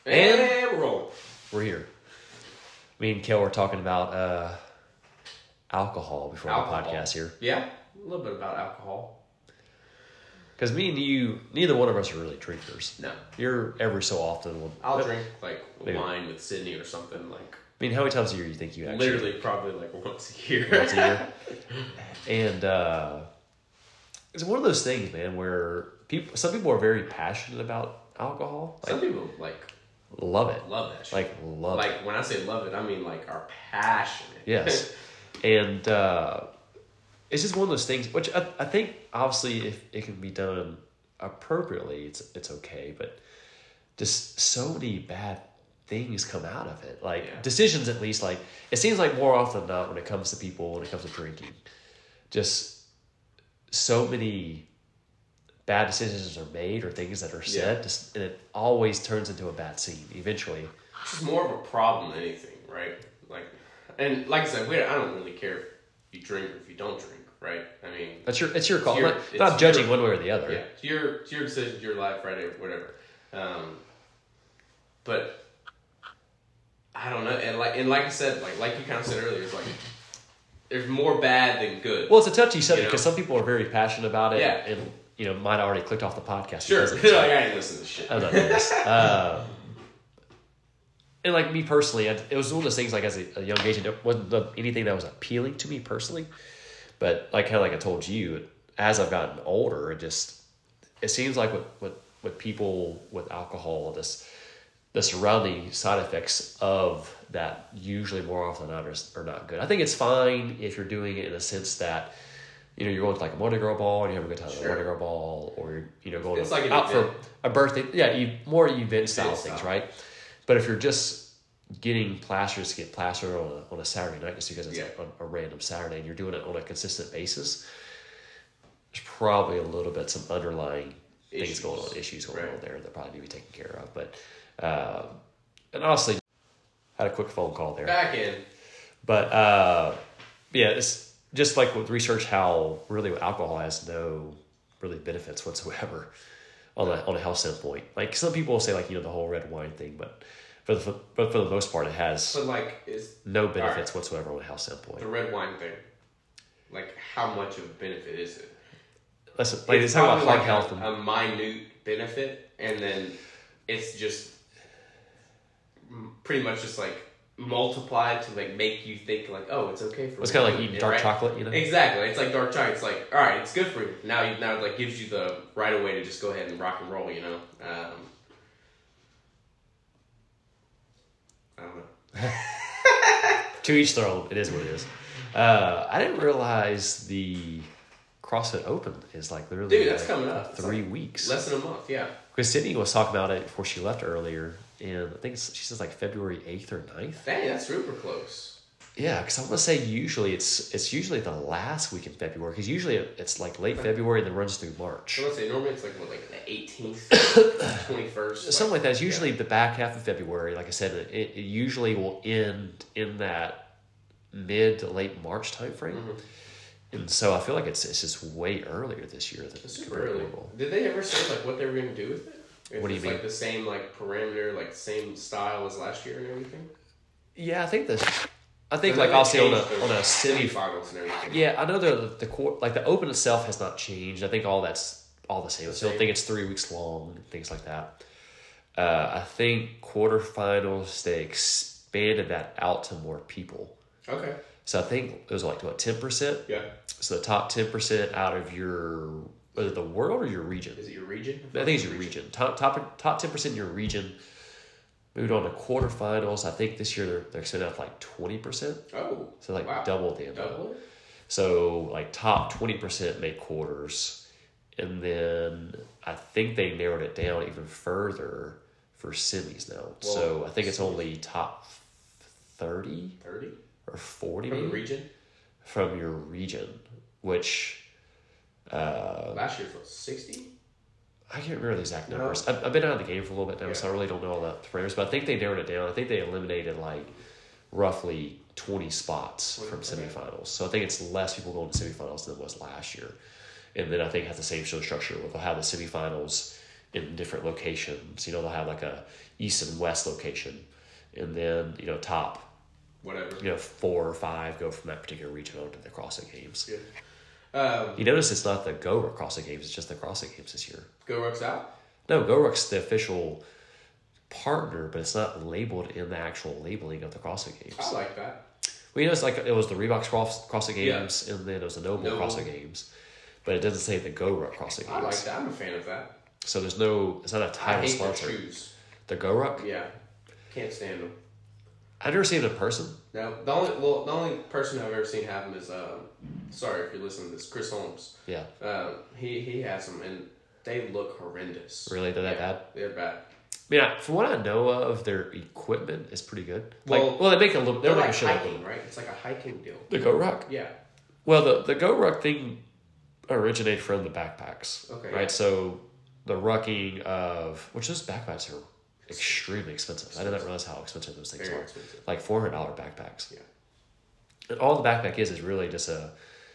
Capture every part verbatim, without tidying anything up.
And, and we're rolling. We're here. Me and Kel were talking about uh, alcohol before alcohol. the podcast here. Yeah, a little bit about alcohol. Because me and you, neither one of us are really drinkers. No. You're every so often. We'll, I'll drink like maybe. wine with Sydney or something. Like. I mean, how many times a year do you think you actually... Literally probably like once a year. Once a year. And uh, it's one of those things, man, where people, some people are very passionate about alcohol. Like, some people like... Love it. Love that shit. Like, love like, it. Like, when I say love it, I mean, like, are passionate. Yes. And uh, it's just one of those things, which I, I think, obviously, if it can be done appropriately, it's it's okay. But just so many bad things come out of it. Like, yeah. decisions, at least, like, it seems like more often than not when it comes to people, when it comes to drinking, just so many bad decisions are made or things that are said, yeah. just, and it always turns into a bad scene eventually. It's just more of a problem than anything, right? Like, and like I said, we, I don't really care if you drink or if you don't drink, right? I mean, that's your it's your call. It's your, I'm not, not judging your, one way or the other. Yeah, it's your it's your decision, it's your life, right? Whatever. Um, but I don't know, and like and like I said, like like you kind of said earlier, it's like there's more bad than good. Well, it's a touchy subject because you know? some people are very passionate about it. Yeah. And you know, might have already clicked off the podcast. Sure. Like, I ain't listening to this shit. I'm not doing this. Uh, and like me personally, I, it was one of those things like as a, a young age, it wasn't anything that was appealing to me personally. But like kind of like I told you, as I've gotten older, it just, it seems like with, with, with people with alcohol, this the surrounding side effects of that usually more often than not are, are not good. I think it's fine if you're doing it in a sense that, you know, you're going to like a Mardi Gras ball and you have a good time at sure. a Mardi Gras ball, or you're, you know, going it's like out event. for a birthday. Yeah, you, more event style event things, style. right? But if you're just getting plasters to get plastered on a, on a Saturday night just because it's yeah. a, a random Saturday and you're doing it on a consistent basis, there's probably a little bit some underlying issues. things going on, issues going right. on there that probably need to be taken care of. But, uh, and honestly, had a quick phone call there. Back in. But, uh, yeah, it's just like with research how really alcohol has no really benefits whatsoever on a, on a health standpoint. Like some people will say like, you know, the whole red wine thing, but for the, but for the most part it has but like, is, no benefits right. whatsoever on a health standpoint. The red wine thing, like how much of a benefit is it? Listen, like it's they talk about heart like health. A, And, a minute benefit, and then it's just pretty much just like multiplied to like make you think like, oh, it's okay for it's me. kind of like eating dark right? chocolate, you know? Exactly. It's like dark chocolate. It's like, all right, it's good for you. Now you now it like gives you the right of way to just go ahead and rock and roll, you know? Um, I don't know. To each their own. It is what it is. Uh, I didn't realize the CrossFit Open is like literally Dude, that's like coming up. three like weeks. Less than a month, yeah. Because Sydney was talking about it before she left earlier, and I think it's, she says like February eighth or ninth. Dang, that's super close. Yeah, because I want to say usually it's it's usually the last week in February, because usually it's like late February and then runs through March. I was say normally it's like what, like the eighteenth, twenty-first, something like that. It's usually yeah. the back half of February. Like I said, it, it usually will end in that mid to late March time frame. Mm-hmm. And so I feel like it's it's just way earlier this year than it's super early. Normal. Did they ever say like what they were going to do with it? If what do you it's mean? Like the same like parameter, like same style as last year and everything. Yeah, I think the I think so like I'll say on a on a city finals and everything. Yeah, I know the the court like the Open itself has not changed. I think all that's all the same. I still think it's three weeks long and things like that. Uh, I think quarterfinals they expanded that out to more people. Okay. So I think it was like what ten percent. Yeah. So the top ten percent out of your was it the world or your region? Is it your region? I think it's your region. region. Top top top ten percent in your region. Moved on to quarterfinals. I think this year they're they're extending out to like twenty percent. Oh. So like wow. double the amount. Double it? So like top twenty percent make quarters, and then I think they narrowed it down even further for semis now. Well, so I think it's only top thirty. Thirty. Or forty from maybe? the region? From your region, which... Uh, last year was sixty? I can't remember the exact numbers. No. I've, I've been out of the game for a little bit now, yeah. so I really don't know all the parameters, but I think they narrowed it down. I think they eliminated like roughly twenty spots twenty, from okay. semifinals. So I think it's less people going to semifinals than it was last year. And then I think it has the same show structure where they'll have the semifinals in different locations. You know, they'll have like a east and west location, and then you know top, Whatever. you know four or five go from that particular region onto the CrossFit Games. Yeah. Um, You notice it's not the Go Ruck CrossFit Games; it's just the CrossFit Games this year. Go Ruck's out. No, Go Ruck's the official partner, but it's not labeled in the actual labeling of the CrossFit Games. I like that. Well, you know, it's like it was the Reebok Cross, CrossFit Yeah. Games, and then it was the Noble, Noble. CrossFit Games, but it doesn't say the Go Ruck CrossFit Games. I like that. I'm a fan of that. So there's no, it's not a I title hate sponsor. their shoes. The Go Ruck? Yeah, can't stand them. I've never seen it in person. No, the only well, the only person I've ever seen have them is um, sorry if you're listening to this, Chris Holmes. Yeah. Um, he he has them and they look horrendous. Really? They're that Yeah, bad? They're bad. I mean, I- from what I know of, their equipment is pretty good. Like, Well, well, they make a little, they They're make like a shit like hiking, right? It's like a hiking deal. the Go Ruck. Yeah. Well, the, the Go Ruck thing originated from the backpacks. Okay, Right? yeah. So the rucking of, which those backpacks are extremely expensive. I did not realize how expensive those things Very are. expensive. Like four hundred dollars backpacks. Yeah. And all the backpack is is really just a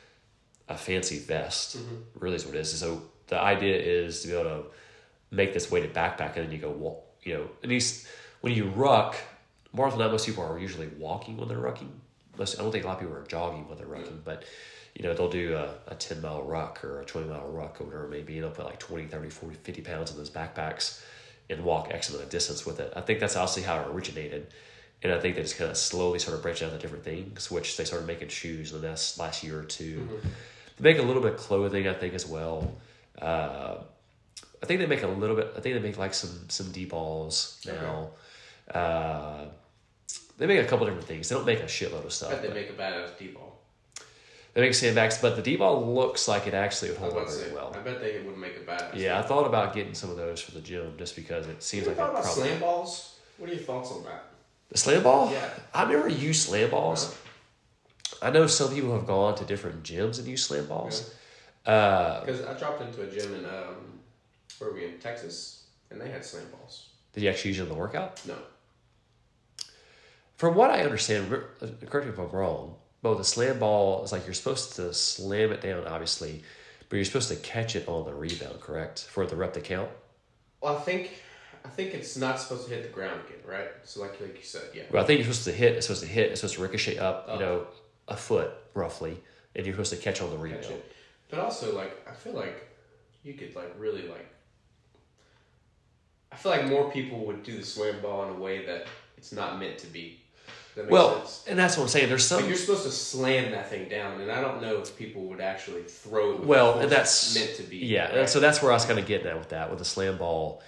a fancy vest. Mm-hmm. Really is what it is. So the idea is to be able to make this weighted backpack, and then you go walk. You know, and these when you ruck, more often than not, most people are usually walking when they're rucking. Most, I don't think a lot of people are jogging when they're rucking, but you know they'll do a, a ten mile ruck or a twenty mile ruck or whatever it may be, and they'll put like twenty, thirty, forty, fifty pounds in those backpacks and walk X amount of distance with it. I think that's obviously how it originated. And I think they just kind of slowly started branching out to different things, which they started making shoes in the last, last year or two. Mm-hmm. They make a little bit of clothing, I think, as well. Uh, I think they make a little bit, I think they make like some, some D-balls now. Okay. Uh, they make a couple different things. They don't make a shitload of stuff. I bet they but make a badass D-ball. They make sandbags, but the D-ball looks like it actually would I was hold about up to very say, well. I bet they would make a badass. Yeah, I thought about getting some of those for the gym just because it seems You like thought a about problem. slam balls? What are your thoughts on that? The slam ball? Yeah. I've never used slam balls. Uh-huh. I know some people have gone to different gyms and used slam balls. Uh, Because I dropped into a gym in um, where were we in Texas, and they had slam balls. did you actually use it in the workout? No. From what I understand, re- correct me if I'm wrong, but with a slam ball, it's like you're supposed to slam it down, obviously, but you're supposed to catch it on the rebound, correct? For the rep to count? Well, I think I think it's not supposed to hit the ground again, right? So like like you said, yeah. Well, I think you're supposed to hit, it's supposed to hit, it's supposed to ricochet up, you Oh. know, a foot, roughly, and you're supposed to catch on the rebound. Catch it. But also, like, I feel like you could, like, really, like... I feel like more people would do the slam ball in a way that it's not meant to be. Does that make Well, sense? and that's what I'm saying. There's some... Like, you're supposed to slam that thing down, and I don't know if people would actually throw it with Well, the force and that's it's meant to be. Yeah, right? and so that's where I was kind of getting at with that. With the slam ball,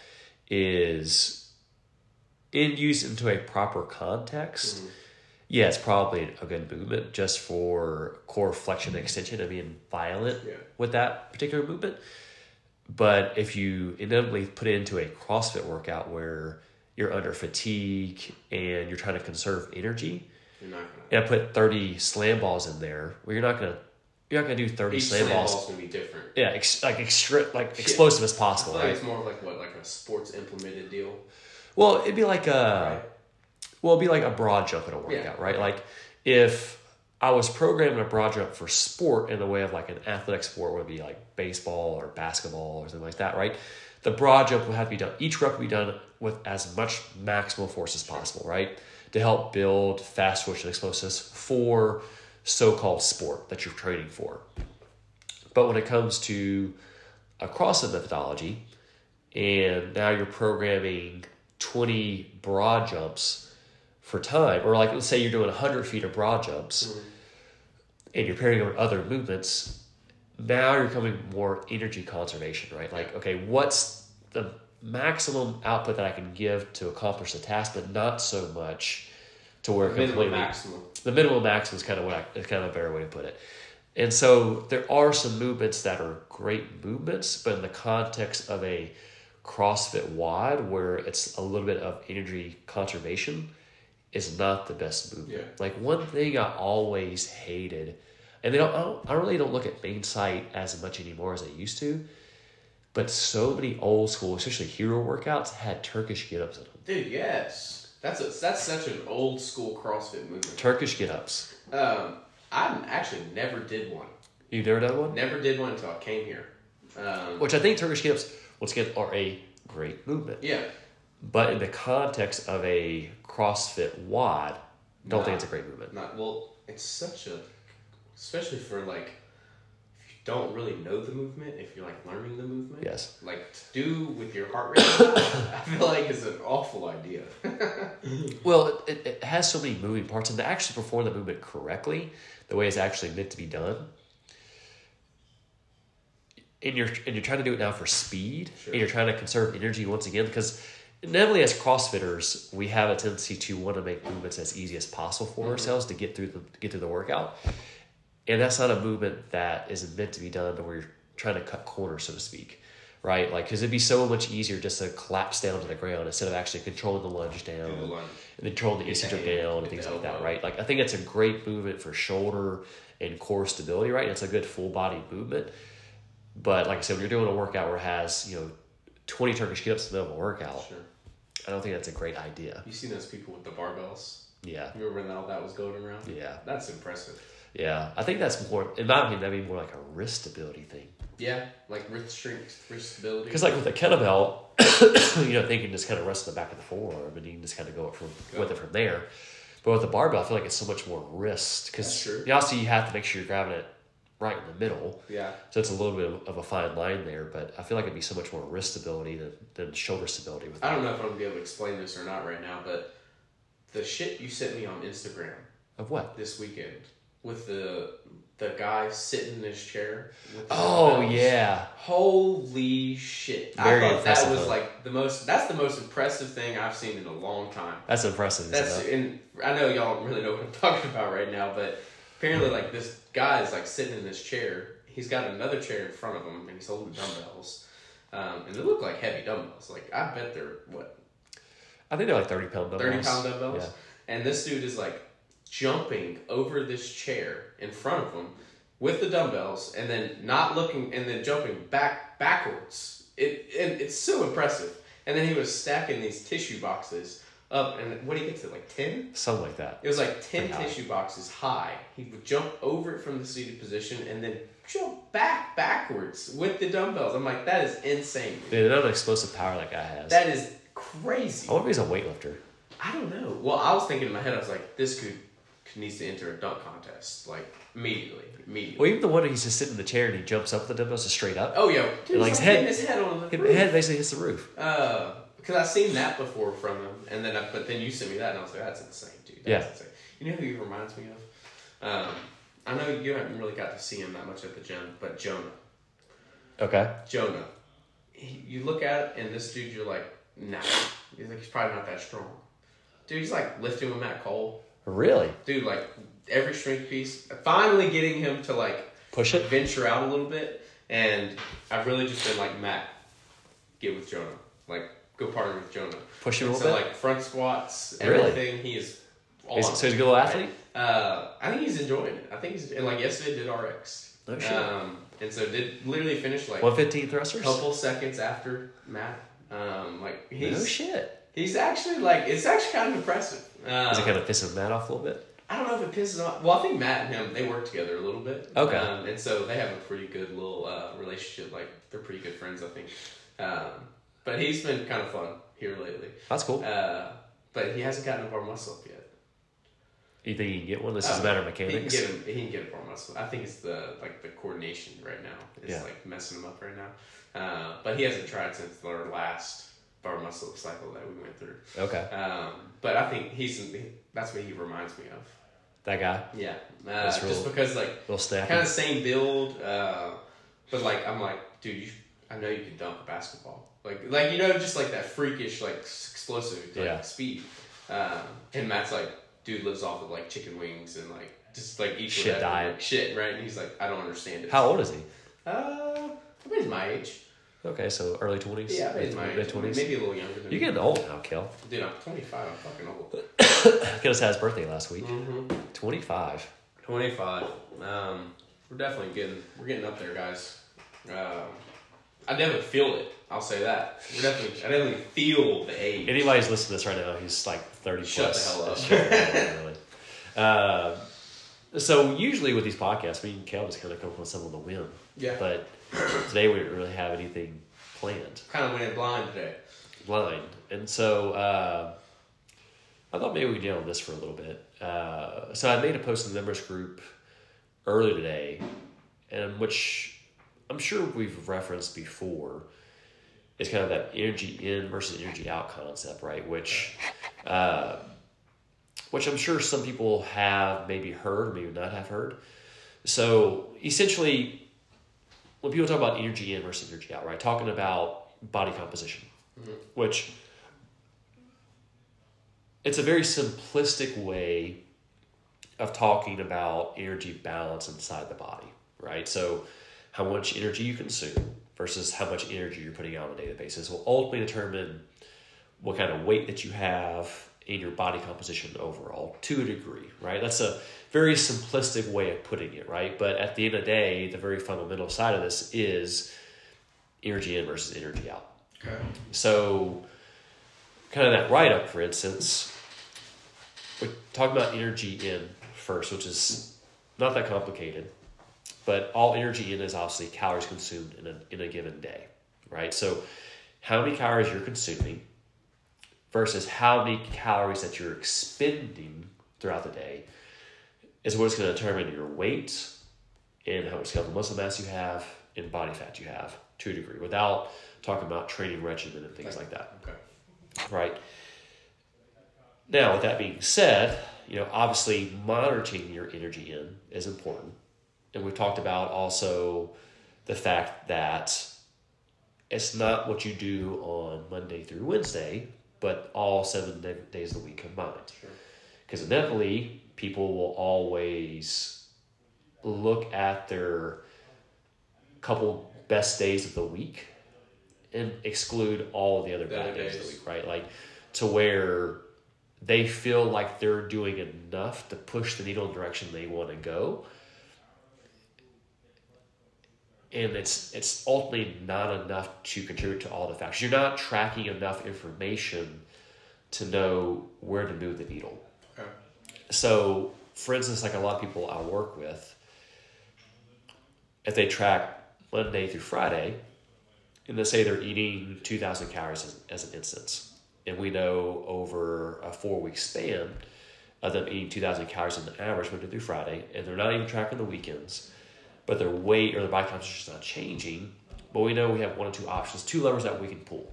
is in used into a proper context. Mm-hmm. Yeah, it's probably a good movement just for core flexion and extension and being violent Yeah. with that particular movement. But if you inevitably put it into a CrossFit workout where you're under fatigue and you're trying to conserve energy, You're not gonna... and I put thirty slam balls in there, well, you're not gonna you're not gonna do thirty Each slam slam balls. ball's gonna be different. Yeah, ex- like extra, like explosive as I possible, feel like right? it's more of like what, like a sports implemented deal. Well, it'd be like a, Right. well, it'd be like a broad jump in a workout, Yeah, right? okay. Like if I was programming a broad jump for sport in the way of like an athletic sport would be like baseball or basketball or something like that, right? The broad jump would have to be done. Each rep would be done with as much maximal force as possible, right? To help build fast twitch and explosives for so-called sport that you're training for. But when it comes to a CrossFit methodology, and now you're programming twenty broad jumps for time, or like let's say you're doing one hundred feet of broad jumps, Mm-hmm. and you're pairing it with other movements, now you're coming more energy conservation, right? Like, okay, what's the maximum output that I can give to accomplish the task, but not so much to where it Minimum completely maximum. the minimum maximum is kind of what I, is kind of a better way to put it. And so there are some movements that are great movements, but in the context of a CrossFit WOD where it's a little bit of energy conservation is not the best movement. Yeah. Like one thing I always hated, and they don't, I don't, I really don't look at main site as much anymore as I used to, but so many old school, especially hero workouts had Turkish get-ups in them. Dude, yes. That's a, that's such an old school CrossFit movement. Turkish get-ups. Um, I actually never did one. You've never done one? Never did one until I came here. Um, Which I think Turkish get-ups, once again, are a great movement. Yeah. But in the context of a CrossFit WOD, don't Nah, think it's a great movement. Not well. It's such a, especially for like, if you don't really know the movement, if you're like learning the movement. Yes. Like to do with your heart rate, I feel like it's an awful idea. Well, it, it has so many moving parts, and to actually perform the movement correctly, the way it's actually meant to be done, and you're and you're trying to do it now for speed, Sure. and you're trying to conserve energy once again, because inevitably as CrossFitters, we have a tendency to want to make movements as easy as possible for mm-hmm. ourselves to get through the to get through the workout, and that's not a movement that is meant to be done where you're trying to cut corners, so to speak. Right, like because it'd be so much easier just to collapse down to the ground instead of actually controlling the lunge down, the lunge. and then controlling the eccentric down and things like that. Right, like I think it's a great movement for shoulder and core stability. Right, it's a good full body movement. But like I said, when you're doing a workout where it has you know twenty Turkish get-ups in the middle of a workout, Sure. I don't think that's a great idea. You seen those people with the barbells? Yeah. You remember when all that was going around? Yeah. That's impressive. Yeah, I think that's more, in my opinion, that'd be more like a wrist stability thing. Yeah, like wrist strength, wrist stability. Because like with a kettlebell, you know, thinking just kind of rest in the back of the forearm, and you can just kind of go up from go. with it from there. But with the barbell, I feel like it's so much more wrist because you also you have to make sure you're grabbing it right in the middle. Yeah. So it's a little bit of a fine line there, but I feel like it'd be so much more wrist stability than, than shoulder stability. With I that. don't know if I'm gonna be able to explain this or not right now, but the shit you sent me on Instagram of what this weekend with the the guy sitting in his chair. With the oh bells. yeah! Holy shit! Very I thought that was huh? like the most. That's the most impressive thing I've seen in a long time. That's impressive. That's and I know y'all don't really know what I'm talking about right now, but apparently, like this guy is like sitting in this chair. He's got another chair in front of him, and he's holding dumbbells, um, and they look like heavy dumbbells. Like I bet they're what? I think they're like thirty pound dumbbells. Thirty pound dumbbells. Yeah. And this dude is like jumping over this chair in front of him with the dumbbells, and then not looking, and then jumping back backwards. It and it's so impressive. And then he was stacking these tissue boxes up, and what do you get to, like ten? Something like that. It was like ten tissue boxes high. He would jump over it from the seated position, and then jump back backwards with the dumbbells. I'm like, that is insane. Dude, they don't have explosive power that guy has. That is crazy. I wonder if he's a weightlifter. I don't know. Well, I was thinking in my head, I was like, this could needs to enter a dunk contest, like immediately, immediately. Well, even the one where he's just sitting in the chair and he jumps up with the dumbbells just straight up. Oh yeah, dude, like his like head, his head on the his roof. head basically hits the roof. Uh, because I've seen that before from him, and then I, but then you sent me that, and I was like, that's insane, dude. That's yeah. insane. You know who he reminds me of? Um, I know you haven't really got to see him that much at the gym, but Jonah. Okay. Jonah. He, you look at it, and this dude, you're like, nah. He's like, he's probably not that strong. Dude, he's like lifting with Matt Cole. Really? Dude, like every strength piece. Finally getting him to like push it, venture out a little bit, and I've really just been like, Matt, get with Jonah. Like, go partner with Jonah. Push him a little so, bit. So like front squats, really? everything. He is. All is, so he's a good little athlete. Uh, I think he's enjoying it. I think he's and like yesterday did R X. No shit. Um, and so did literally finish like one fifteen thrusters. A couple seconds after Matt. Um, like he's no shit. He's actually like it's actually kind of impressive. Um, Is it kind of pissing Matt off a little bit? I don't know if it pisses him off. Well, I think Matt and him they work together a little bit. Okay. Um, and so they have a pretty good little uh, relationship. Like they're pretty good friends, I think. Um, but he's been kind of fun here lately. That's cool. Uh, but he hasn't gotten a bar muscle up yet. You think he can get one? This uh, is a matter of mechanics. He can get him. He can get a bar muscle. I think it's the like the coordination right now. It's yeah. like messing him up right now. Uh, but he hasn't tried since our last bar muscle cycle that we went through. Okay. Um, but I think he's that's what he reminds me of. That guy. Yeah. Uh, just real, because like kind of same build, uh, but like I'm like, dude, you, I know you can dunk a basketball. Like like you know just like that freakish like explosive like, yeah. speed. Um, and Matt's like, dude lives off of like chicken wings and like just like eats shit whatever, diet like, shit right. And he's like, I don't understand it. How old is he? Uh, I bet he's my age. Okay, so early twenties. Yeah, maybe my mid twenties. Maybe a little younger than You're me. getting old now, Kel. Dude, I'm twenty-five. I'm fucking old. Kid had his birthday last week. Mm-hmm. twenty-five. twenty-five. Um, we're definitely getting we're getting up there, guys. Um, I definitely feel it. I'll say that. We're definitely I definitely feel the age. Anybody's listening to this right now, he's like thirty Shut plus. the hell up. Shut the hell up, really. Uh, so usually with these podcasts, me and Kel just kind of come up with some on the whim. Yeah. But today we didn't really have anything planned. Kind of went in blind today. Blind. And so uh, I thought maybe we could get on this for a little bit. Uh, so I made a post in the members group earlier today, and which I'm sure we've referenced before. It's kind of that energy in versus energy out concept, right? Which, uh, which I'm sure some people have maybe heard, maybe not have heard. So essentially, when people talk about energy in versus energy out, right? Talking about body composition, mm-hmm. which it's a very simplistic way of talking about energy balance inside the body, right? So how much energy you consume versus how much energy you're putting out on a daily basis will ultimately determine what kind of weight that you have in your body composition overall to a degree, right? That's a very simplistic way of putting it, right? But at the end of the day, the very fundamental side of this is energy in versus energy out. Okay. So kind of that write-up, for instance, we're talking about energy in first, which is not that complicated. But all energy in is obviously calories consumed in a, in a given day, right? So how many calories you're consuming versus how many calories that you're expending throughout the day is what's going to determine your weight and how much skeletal muscle mass you have and body fat you have to a degree, without talking about training regimen and things like that. Okay. Right? Now, with that being said, you know, obviously monitoring your energy in is important. And we've talked about also the fact that it's not what you do on Monday through Wednesday, but all seven days of the week combined. Because sure. inevitably, people will always look at their couple best days of the week and exclude all of the other bad days. days of the week, right? Like, to where they feel like they're doing enough to push the needle in the direction they want to go. And it's it's ultimately not enough to contribute to all the factors. You're not tracking enough information to know where to move the needle. Okay. So, for instance, like a lot of people I work with, if they track Monday through Friday, and let's say they're eating two thousand calories as, as an instance, and we know over a four-week span of them eating two thousand calories on average Monday through Friday, and they're not even tracking the weekends, but their weight or their body composition is not changing, but we know we have one or two options, two levers that we can pull,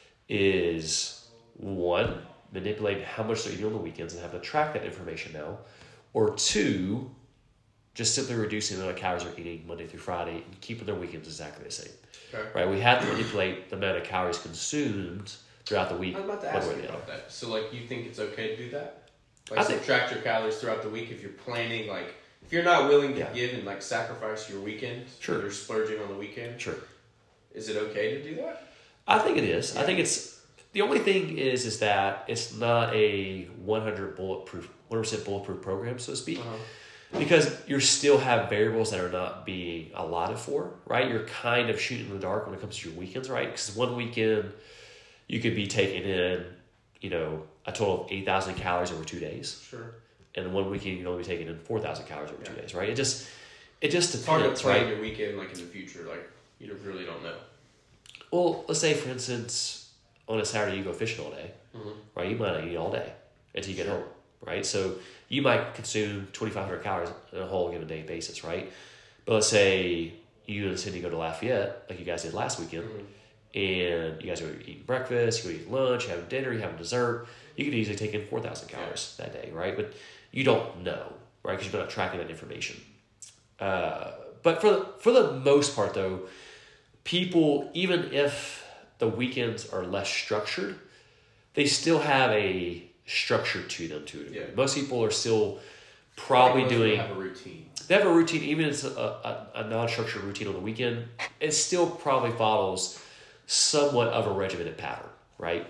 is one, manipulate how much they're eating on the weekends and have to track that information now, or two, just simply reducing the amount of calories they're eating Monday through Friday and keeping their weekends exactly the same. Okay. Right? We have to manipulate the amount of calories consumed throughout the week. I was about to ask you about that. So, like, you think it's okay to do that? Like, I think, subtract your calories throughout the week if you're planning, like, if you're not willing to yeah. give and, like, sacrifice your weekend, sure. you're splurging on the weekend, sure. Is it okay to do that? I think it is. Yeah. I think it's, the only thing is, is that it's not a one hundred bulletproof, one hundred percent bulletproof program, so to speak. Uh-huh. Because you still have variables that are not being allotted for, right? You're kind of shooting in the dark when it comes to your weekends, right? Because one weekend you could be taking in, you know, a total of eight thousand calories over two days. Sure. And one weekend you can only be taking in four thousand calories over yeah. two days, right? It just, it just it's depends, hard to plan right? your weekend, like, in the future. Like, you really don't know. Well, let's say, for instance, on a Saturday you go fishing all day, mm-hmm. right? You might not eat all day until you get sure. home, right? So you might consume twenty-five hundred calories on a whole given day basis, right? But let's say you and Cindy go to Lafayette, like you guys did last weekend, mm-hmm. and you guys are eating breakfast, you go eat lunch, you have dinner, you have dessert. You could easily take in four thousand calories yeah. that day, right? But you don't know, right? Because you're not tracking that information. Uh, but for the, for the most part, though, people, even if the weekends are less structured, they still have a structure to them to a degree. Yeah. Most people are still probably like doing. They have a routine. They have a routine, even if it's a, a, a non-structured routine on the weekend. It still probably follows somewhat of a regimented pattern, right?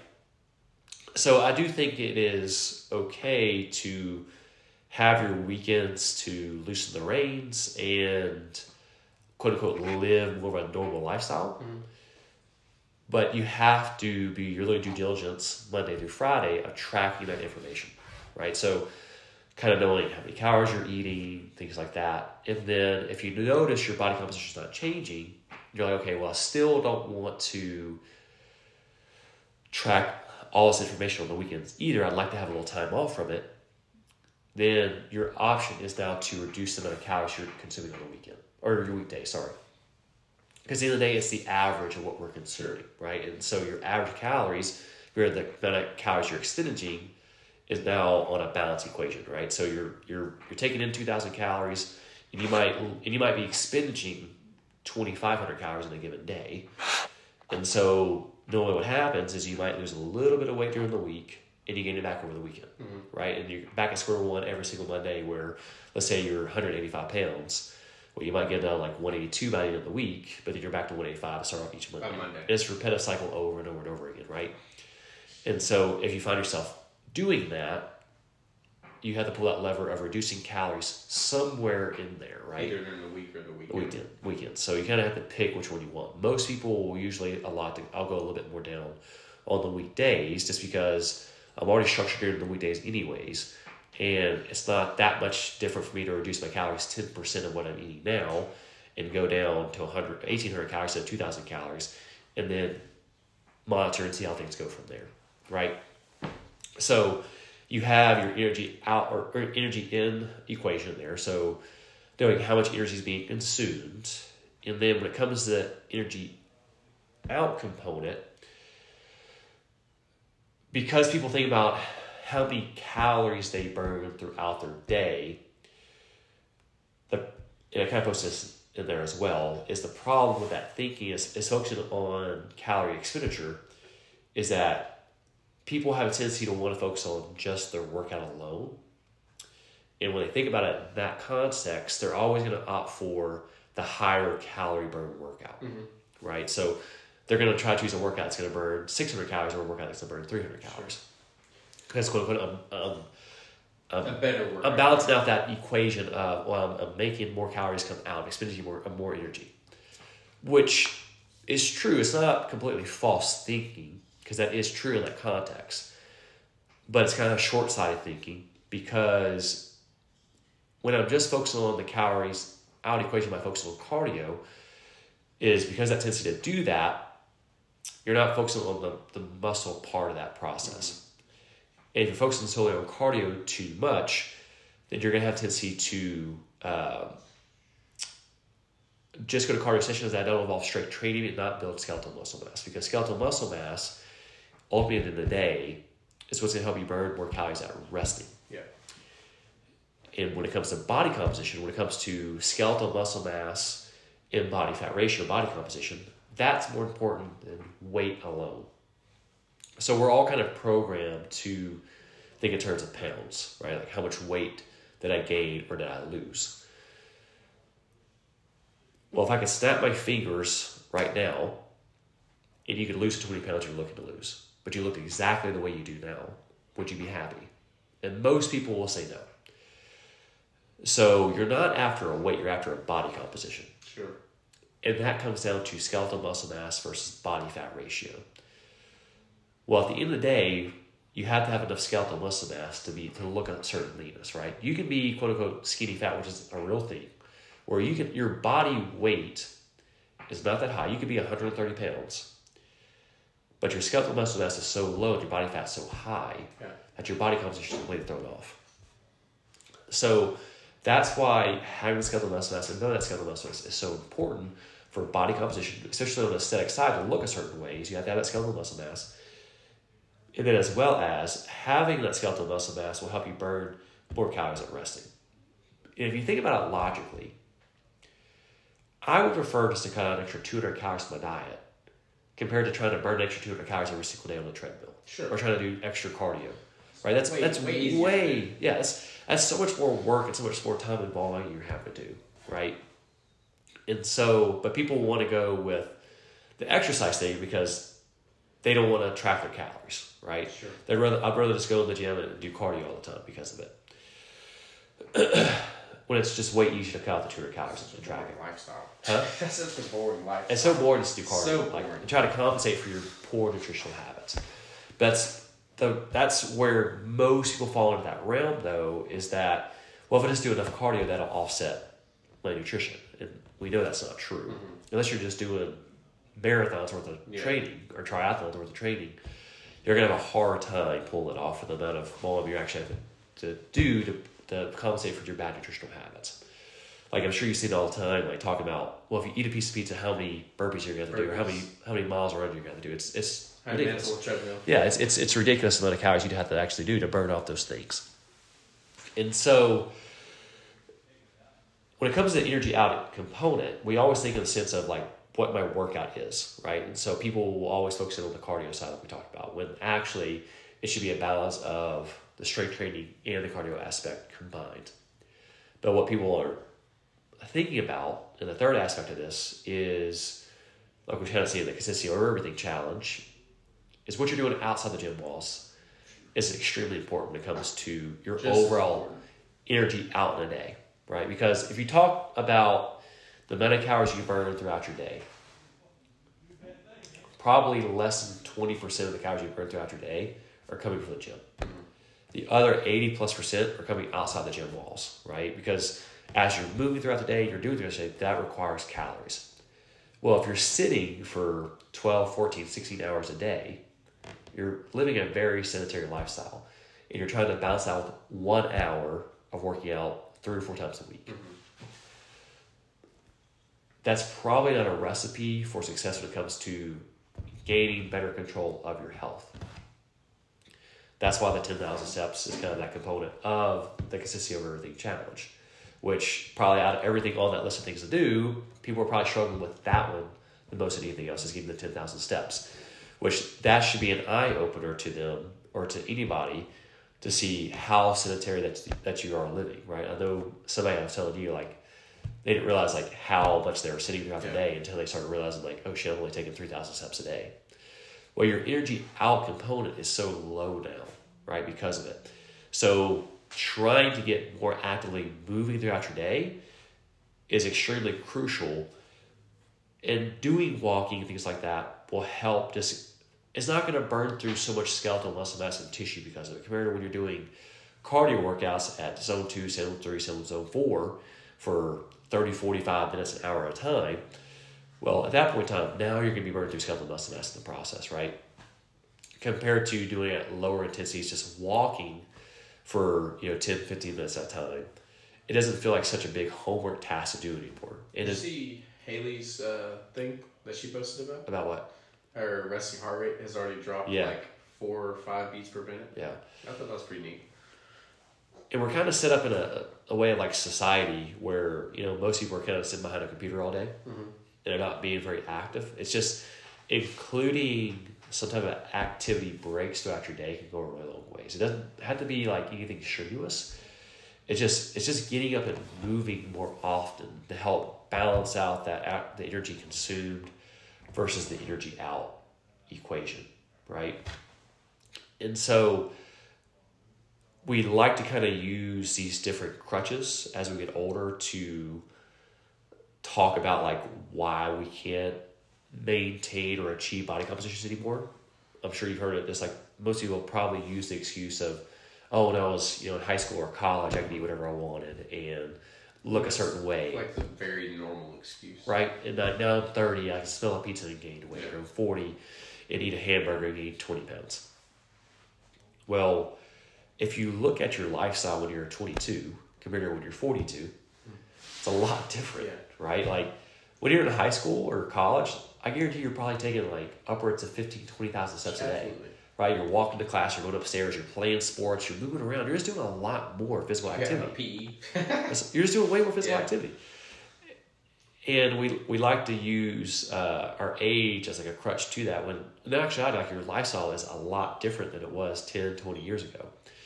So I do think it is okay to have your weekends to loosen the reins and quote unquote live more of a normal lifestyle. Mm-hmm. But you have to be your little due diligence Monday through Friday of tracking that information, right? So kind of knowing how many calories you're eating, things like that. And then if you notice your body composition is not changing, you're like, okay, well, I still don't want to track all this information on the weekends either. I'd like to have a little time off from it. Then your option is now to reduce the amount of calories you're consuming on the weekend, or your weekday, sorry. Because at the end of the day, it's the average of what we're consuming, right? And so your average calories, where the amount of calories you're expending, is now on a balance equation, right? So you're you're you're taking in two thousand calories, and you might and you might be expending twenty-five hundred calories in a given day. And so normally what happens is you might lose a little bit of weight during the week, and you gain it back over the weekend, mm-hmm. right? And you're back at square one every single Monday where, let's say you're one hundred eighty-five pounds. Well, you might get down like one eighty-two by the end of the week, but then you're back to one eighty-five to start off each Monday. Monday. And it's a repetitive cycle over and over and over again, right? And so if you find yourself doing that, you have to pull that lever of reducing calories somewhere in there, right? Either during the week or the weekend. Weekend, weekend. So you kind of have to pick which one you want. Most people will usually allot to, I'll go a little bit more down on the weekdays just because I'm already structured during the weekdays anyways. And it's not that much different for me to reduce my calories ten percent of what I'm eating now and go down to one hundred, eighteen hundred calories to two thousand calories and then monitor and see how things go from there, right? So you have your energy out or, or energy in equation there. So knowing how much energy is being consumed. And then when it comes to the energy out component, because people think about how many calories they burn throughout their day, the, and I kind of post this in there as well, is the problem with that thinking is, is focusing on calorie expenditure is that people have a tendency to want to focus on just their workout alone. And when they think about it in that context, they're always going to opt for the higher calorie burn workout, mm-hmm. right? So they're going to try to choose a workout that's going to burn six hundred calories or a workout that's going to burn three hundred calories. Sure. Because quote unquote, I'm, um, um, a better workout. I'm balancing out that equation of, well, I'm, I'm making more calories come out, expending more, more energy, which is true. It's not completely false thinking because that is true in that context, but it's kind of short-sighted thinking because when I'm just focusing on the calories out equation by focusing on cardio is because that tendency to do that, you're not focusing on the, the muscle part of that process. Mm-hmm. And if you're focusing solely on cardio too much, then you're going to have a tendency to uh, just go to cardio sessions that don't involve straight training and not build skeletal muscle mass. Because skeletal muscle mass, ultimately at the end of the day, is what's going to help you burn more calories at resting. Yeah. And when it comes to body composition, when it comes to skeletal muscle mass and body fat ratio, body composition, that's more important than weight alone. So we're all kind of programmed to think in terms of pounds, right? Like how much weight did I gain or did I lose? Well, if I could snap my fingers right now and you could lose twenty pounds you're looking to lose, but you looked exactly the way you do now, would you be happy? And most people will say no. So you're not after a weight, you're after a body composition. Sure. And that comes down to skeletal muscle mass versus body fat ratio. Well, at the end of the day, you have to have enough skeletal muscle mass to be to look at certain leanness, right? You can be quote unquote skinny fat, which is a real thing, where you can your body weight is not that high. You could be one hundred thirty pounds, but your skeletal muscle mass is so low and your body fat so high yeah. that your body composition is completely thrown off. So that's why having skeletal muscle mass and knowing that skeletal muscle mass is so important for body composition, especially on the aesthetic side to look a certain ways. You have to have that skeletal muscle mass. And then as well as having that skeletal muscle mass will help you burn more calories at resting. And if you think about it logically, I would prefer just to cut out an extra two hundred calories from my diet compared to trying to burn an extra two hundred calories every single day on the treadmill. Sure. Or trying to do extra cardio. Right? That's way, that's way, way yeah, that's, that's so much more work and so much more time and volume you have to do. Right? And so, but people want to go with the exercise thing because they don't want to track their calories, right? Sure. They'd rather, I'd rather just go to the gym and do cardio all the time because of it. When it's just way easier to cut out the two hundred calories and track it. Lifestyle. Huh? That's such a boring lifestyle. It's so boring to do cardio. So like, boring. and try to compensate for your poor nutritional habits. That's the that's where most people fall into that realm, though, is that, well, if I just do enough cardio, that'll offset my nutrition. And we know that's not true. Mm-hmm. Unless you're just doing marathons worth of Yeah. training or triathlons worth of training, you're going to have a hard time pulling it off for the amount of volume you actually have to, to do to, to compensate for your bad nutritional habits. Like I'm sure you see it all the time, like talking about, well, if you eat a piece of pizza, how many burpees you're going to do, or how many how many miles around you're going to do. It's it's High ridiculous. mental treadmill. Yeah, it's it's it's ridiculous the amount of calories you'd have to actually do to burn off those things. And so, when it comes to the energy out component, we always think in the sense of like what my workout is, right? And so people will always focus in on the cardio side like we talked about, when actually it should be a balance of the strength training and the cardio aspect combined. But what people are thinking about, and the third aspect of this is, like we kind of see in the consistency over everything challenge, is what you're doing outside the gym walls is extremely important when it comes to your Just as overall important. energy out in a day, right? Because if you talk about the amount of calories you burn throughout your day, probably less than twenty percent of the calories you burn throughout your day are coming from the gym. The other eighty plus percent are coming outside the gym walls, right? Because as you're moving throughout the day, you're doing throughout the day, that requires calories. Well, if you're sitting for twelve, fourteen, sixteen hours a day, you're living a very sedentary lifestyle, and you're trying to balance out with one hour of working out three or four times a week. Mm-hmm. That's probably not a recipe for success when it comes to gaining better control of your health. That's why the ten thousand steps is kind of that component of the consistency over everything challenge, which probably out of everything on that list of things to do, people are probably struggling with that one the most than anything else, is getting the ten thousand steps, which that should be an eye opener to them or to anybody to see how sedentary that, that you are living, right? I know somebody I was telling you, like, they didn't realize like how much they were sitting throughout the Yeah. day until they started realizing like, oh shit, I'm only taking three thousand steps a day. Well, your energy out component is so low now, right, because of it. So trying to get more actively moving throughout your day is extremely crucial. And doing walking and things like that will help. Just, it's not going to burn through so much skeletal muscle mass and tissue because of it, compared to when you're doing cardio workouts at zone two, zone three, zone four for thirty, forty-five minutes, an hour at a time. Well, at that point in time, now you're going to be burning through skeletal muscle mass in the process, right? Compared to doing it at lower intensities, just walking for, you know, ten, fifteen minutes at a time, it doesn't feel like such a big homework task to do anymore. And Did you it's see Haley's uh, thing that she posted about? about what? Her resting heart rate has already dropped Yeah. like four or five beats per minute. Yeah. I thought that was pretty neat. And we're kind of set up in a, a way of like society where, you know, most people are kind of sitting behind a computer all day. Mm-hmm. And they're not being very active. It's just including some type of activity breaks throughout your day can go a really long ways. It doesn't have to be like anything strenuous. It's just it's just getting up and moving more often to help balance out that the energy consumed versus the energy out equation, right? And so we like to kind of use these different crutches as we get older to talk about like why we can't maintain or achieve body compositions anymore. I'm sure you've heard it. It's like most people probably use the excuse of, oh, when I was, you know, in high school or college, I could eat whatever I wanted and look a certain way. Like the very normal excuse. Right? And like, now I'm thirty, I can smell a pizza and gain weight. Yeah. Or I'm forty and eat a hamburger and eat twenty pounds. Well, if you look at your lifestyle when you're twenty-two compared to when you're forty-two, it's a lot different, Yeah. right? Like when you're in high school or college, I guarantee you're probably taking like upwards of fifteen, twenty thousand steps a day, Absolutely. right? You're walking to class, you're going upstairs, you're playing sports, you're moving around. You're just doing a lot more physical activity. Yeah, P E. You're just doing way more physical Yeah. activity. And we we like to use uh, our age as like a crutch to that, when in actuality, like your lifestyle is a lot different than it was ten, twenty years ago.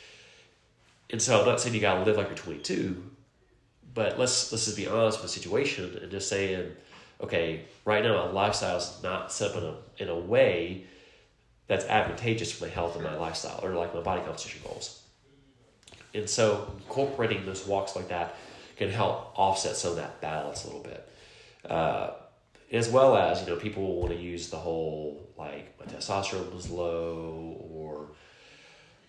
And so I'm not saying you got to live like you're twenty-two, but let's let's just be honest with the situation and just saying, okay, right now my lifestyle is not set up in a, in a way that's advantageous for my health and my lifestyle or like my body composition goals. And so incorporating those walks like that can help offset some of that balance a little bit. Uh, as well as, you know, people want to use the whole, like, my testosterone was low, or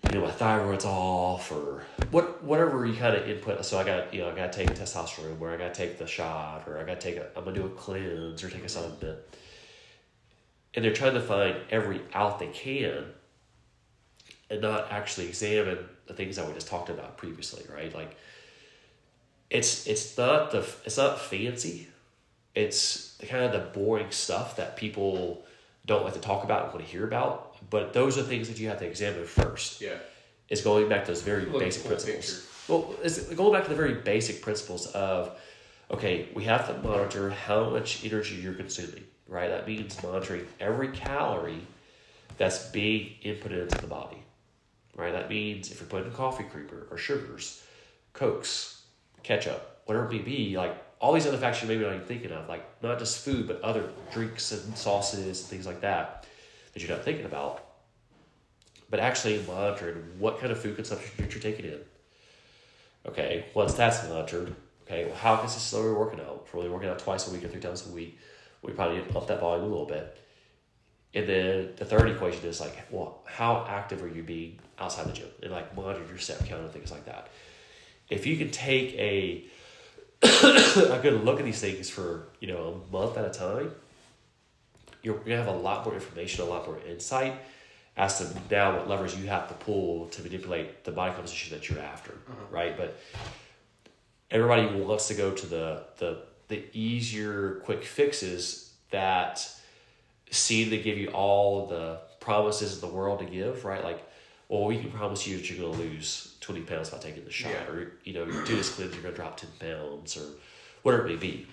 you know, my thyroid's off or what, whatever you kind of input. So I got, you know, I got to take testosterone, or I got to take the shot, or I got to take a, I'm going to do a cleanse or take a supplement. And they're trying to find every out they can and not actually examine the things that we just talked about previously, right? Like it's, it's not the, it's not fancy. It's the kind of the boring stuff that people don't like to talk about and want to hear about. But those are things that you have to examine first. Yeah. Is going back to those very Look, basic full principles. picture. Well, it's going back to the very basic principles of, okay, we have to monitor how much energy you're consuming, right? That means monitoring every calorie that's being inputted into the body, right? That means if you're putting coffee creamer or sugars, Cokes, ketchup, whatever it may be, like all these other factors you're maybe not even thinking of, like not just food, but other drinks and sauces and things like that that you're not thinking about, but actually monitoring what kind of food consumption you're taking in. Okay, once that's monitored, okay, well, how consistently are we working out? If we're only working out twice a week or three times a week, we probably need to up that volume a little bit. And then the third equation is like, well, how active are you being outside the gym? And like monitor your step count and things like that. If you can take a a good look at these things for, you know, a month at a time, you're going to have a lot more information, a lot more insight as to now what levers you have to pull to manipulate the body composition that you're after, uh-huh. right? But everybody wants to go to the the the easier, quick fixes that seem to give you all the promises in the world to give, right? Like, well, we can promise you that you're going to lose twenty pounds by taking the shot, yeah. or, you know, you do this cleanse, you're going to drop ten pounds, or whatever it may be.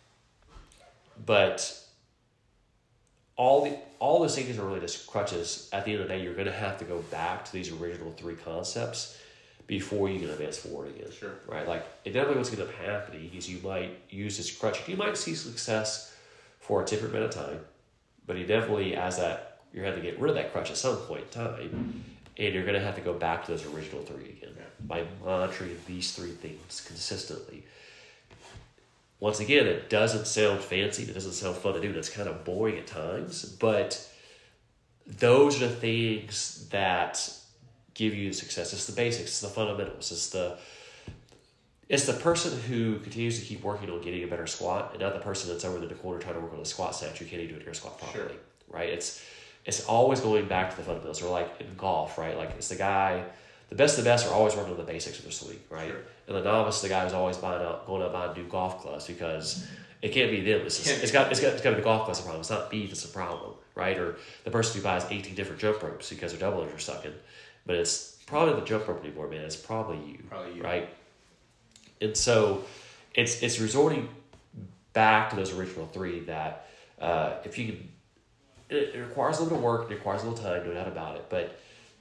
But all the all those things are really just crutches. At the end of the day, you're going to have to go back to these original three concepts before you can advance forward again. Sure. Right? Like, inevitably what's going to end up happening is you might use this crutch. You might see success for a temporary amount of time, but inevitably, as that, you're going to have to get rid of that crutch at some point in time, and you're going to have to go back to those original three again yeah. by monitoring these three things consistently. Once again, it doesn't sound fancy. It doesn't sound fun to do. And it's kind of boring at times. But those are the things that give you success. It's the basics. It's the fundamentals. It's the it's the person who continues to keep working on getting a better squat, and not the person that's over in the corner trying to work on a squat set. You can't even do an air squat properly, sure. right? It's it's always going back to the fundamentals. Or like in golf, right? Like it's the guy. The best of the best are always working on the basics of their swing, right? Sure. And the novice, the guy who's always buying out, going out buying new golf clubs because it can't be them. It's, just, it's got it's got it's got to be the golf club's the problem. It's not me that's the problem, right? Or the person who buys eighteen different jump ropes because their double are sucking, but it's probably the jump rope anymore, man. It's probably you, probably you, right? And so, it's it's resorting back to those original three that uh, if you can, it, it requires a little bit of work, it requires a little time, no doubt about it, but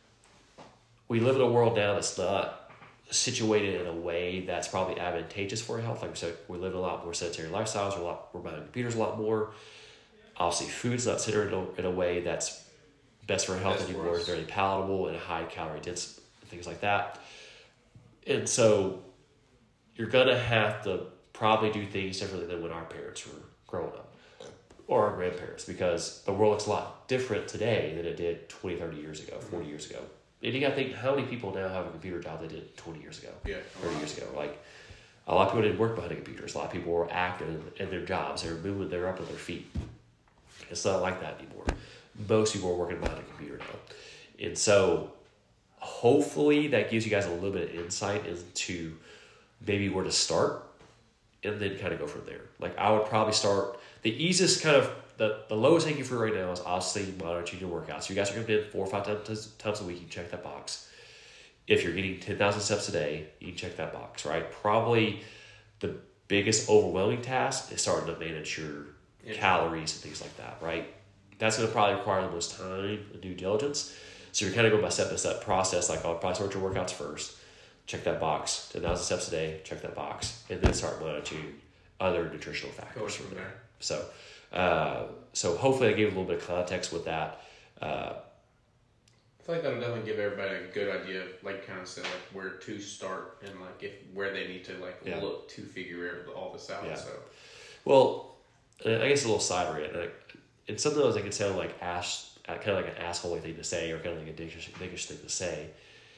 we live in a world now that's not situated in a way that's probably advantageous for our health. Like we said, we live in a lot more sedentary lifestyles. We're, a lot, we're buying computers a lot more. Obviously, food's not considered in a, in a way that's best for our health best anymore. It's very palatable and high calorie dense, things like that. And so you're going to have to probably do things differently than when our parents were growing up or our grandparents, because the world looks a lot different today than it did twenty, thirty years ago, forty years ago. And you got to think, how many people now have a computer job they did twenty years ago, yeah, thirty years ago? Like, a lot of people didn't work behind the computers. A lot of people were active in, in their jobs. They were moving, they were up with their feet. It's not like that anymore. Most people are working behind a computer now. And so, hopefully, that gives you guys a little bit of insight into maybe where to start and then kind of go from there. Like, I would probably start, the easiest kind of, The, the lowest hanging fruit right now is obviously monitoring your workouts. So you guys are going to do four or five times, times a week. You can check that box. If you're getting ten thousand steps a day, you can check that box, right? Probably the biggest overwhelming task is starting to manage your yeah. calories and things like that, right? That's going to probably require the most time and due diligence. So you're kind of going by step-by-step process. Like, I'll probably start your workouts first. Check that box. ten thousand steps a day. Check that box. And then start monitoring other nutritional factors from there. So... Uh, so hopefully I gave a little bit of context with that. Uh, I feel like that'll definitely give everybody a good idea, like kind of said, like where to start and like if where they need to like yeah. look to figure all this out. Yeah. So, well, I guess a little side rant. And sometimes it can sound like ash, kind of like an asshole thing to say, or kind of like a dickish, dickish thing to say.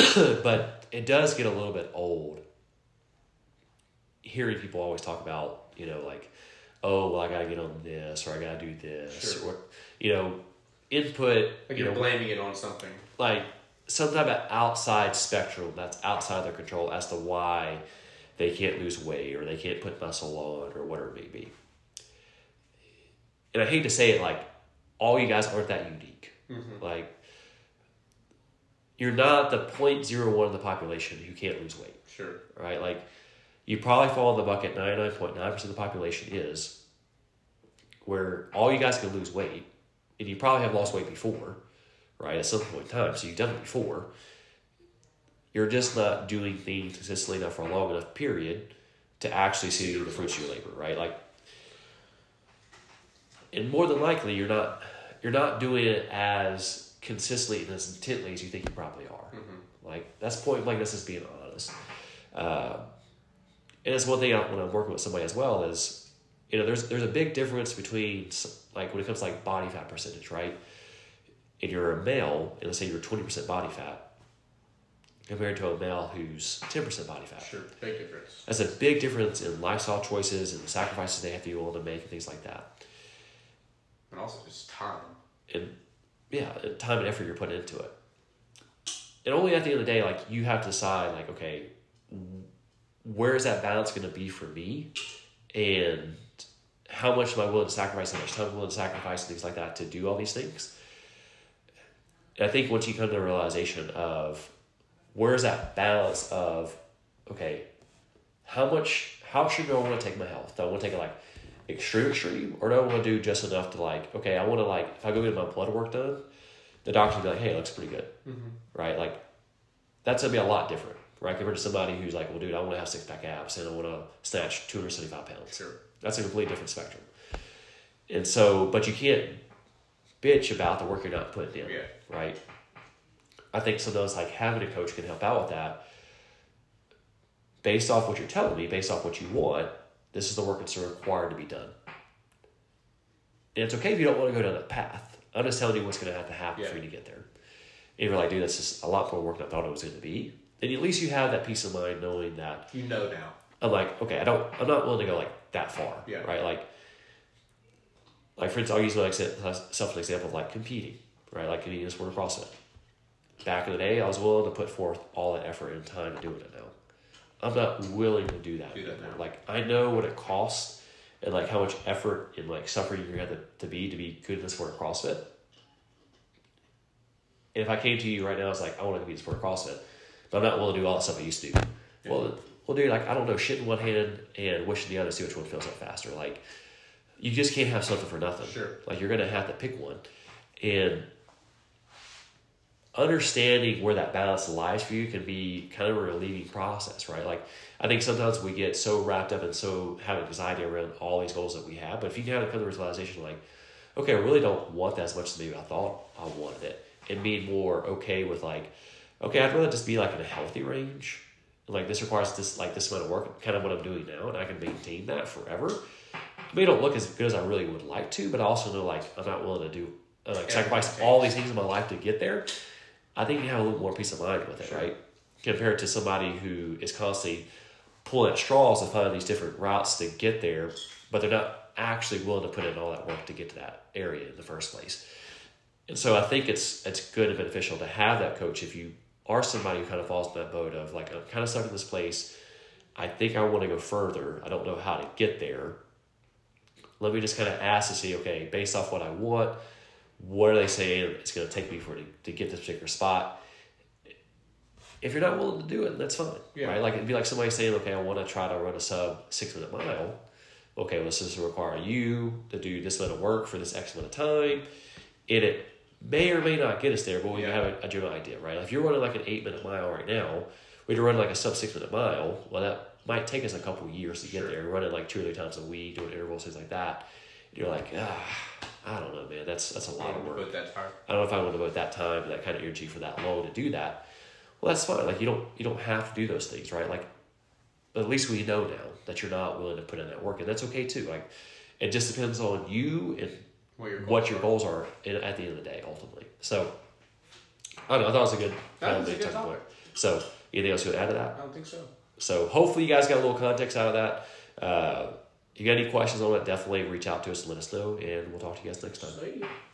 but it does get a little bit old hearing people always talk about, you know, like, oh, well, I got to get on this, or I got to do this, Sure. or, you know, input. Like you you're know, blaming it on something. Like some type of outside spectrum that's outside their control as to why they can't lose weight or they can't put muscle on or whatever it may be. And I hate to say it, like, all you guys aren't that unique. Mm-hmm. Like, you're not the zero point zero one of the population who can't lose weight. Sure. Right? Like, you probably fall in the bucket ninety-nine point nine percent of the population is, where all you guys can lose weight, and you probably have lost weight before, right, at some point in time, so you've done it before. You're just not doing things consistently enough for a long enough period to actually see the fruits of your labor, right? Like, and more than likely, you're not you're not doing it as consistently and as intently as you think you probably are. Mm-hmm. Like, that's point blank, that's just being honest. Uh, and it's one thing I, when I'm working with somebody as well is, you know, there's there's a big difference between, like, when it comes to, like, body fat percentage, right? If you're a male, and let's say you're twenty percent body fat, compared to a male who's ten percent body fat. Sure, big difference. That's a big difference in lifestyle choices and the sacrifices they have to be willing to make and things like that. And also just time. And, yeah, time and effort you're putting into it. And only at the end of the day, like, you have to decide, like, okay, where is that balance going to be for me? And how much am I willing to sacrifice, how much time I'm willing to sacrifice, and things like that to do all these things? And I think once you come to the realization of where's that balance of, okay, how much, how extreme do I want to take my health? Do I want to take it like extreme, extreme? Or do I want to do just enough to, like, okay, I want to, like, if I go get my blood work done, the doctor will be like, hey, it looks pretty good. Mm-hmm. Right? Like, that's going to be a lot different, right? Compared to somebody who's like, well, dude, I want to have six pack abs and I want to snatch two hundred seventy-five pounds. Sure. That's a completely different spectrum. And so, but you can't bitch about the work you're not putting in, Yeah. right? I think sometimes, like, having a coach can help out with that. Based off what you're telling me, based off what you want, this is the work that's required to be done. And it's okay if you don't want to go down that path. I'm just telling you what's going to have to happen Yeah. for you to get there. And you're like, dude, that's just a lot more work than I thought it was going to be. And at least you have that peace of mind knowing that. You know now. I'm like, okay, I don't, I'm not willing to go like that far, Yeah. right? Like, like for instance, I'll use myself an example of like competing, right? Like competing in the sport of CrossFit. Back in the day, I was willing to put forth all that effort and time to doing it now. I'm not willing to do that. Do that anymore. now. Like, I know what it costs and like how much effort and like suffering you're going to have to be to be good in the sport of CrossFit. And if I came to you right now, it's like, I want to compete in the sport of CrossFit, but I'm not willing to do all the stuff I used to do. Yeah. Well, well, dude, like, I don't know shit in one hand and wish in the other, see which one feels like faster. Like, you just can't have something for nothing. Sure. Like, you're going to have to pick one. And understanding where that balance lies for you can be kind of a relieving process, right? Like, I think sometimes we get so wrapped up and so have anxiety around all these goals that we have. But if you kind of come to the realization, like, okay, I really don't want that as much as maybe I thought I wanted it. And being more okay with, like, okay, I'd rather just be like in a healthy range. Like, this requires this, like, this amount of work, kind of what I'm doing now, and I can maintain that forever. It may not look as good as I really would like to, but I also know, like, I'm not willing to do, uh, like, sacrifice all these things in my life to get there. I think you have a little more peace of mind with it, Sure. right? Compared to somebody who is constantly pulling at straws to find these different routes to get there, but they're not actually willing to put in all that work to get to that area in the first place. And so I think it's it's good and beneficial to have that coach if you are somebody who kind of falls in that boat of, like, I'm kind of stuck in this place. I think I want to go further. I don't know how to get there. Let me just kind of ask to see, okay, based off what I want, what are they saying it's going to take me for to, to get this particular spot? If you're not willing to do it, that's fine, Yeah. right? Like, it'd be like somebody saying, okay, I want to try to run a sub six-minute mile. Okay, well, this is require you to do this amount of work for this X amount of time. And it may or may not get us there, but we Yeah. have a, a general idea, right? Like, if you're running like an eight-minute mile right now, we're to run like a sub six-minute mile. Well, that might take us a couple of years to get Sure. there. Running like two or three times a week, doing intervals, things like that. And you're like, ah, I don't know, man. That's that's a lot of work. Put that time. I don't know if I want to devote that time and that kind of energy for that long to do that. Well, that's fine. Like, you don't you don't have to do those things, right? Like, but at least we know now that you're not willing to put in that work, and that's okay too. Like, it just depends on you and What your goals what your are. goals are in, at the end of the day, ultimately. So, I don't know. I thought it was a good, That kind was of a big good touch topic. point. So, anything else you want to add to that? I don't think so. So, hopefully, you guys got a little context out of that. Uh, you got any questions on it, definitely reach out to us and let us know, and we'll talk to you guys next time. See you.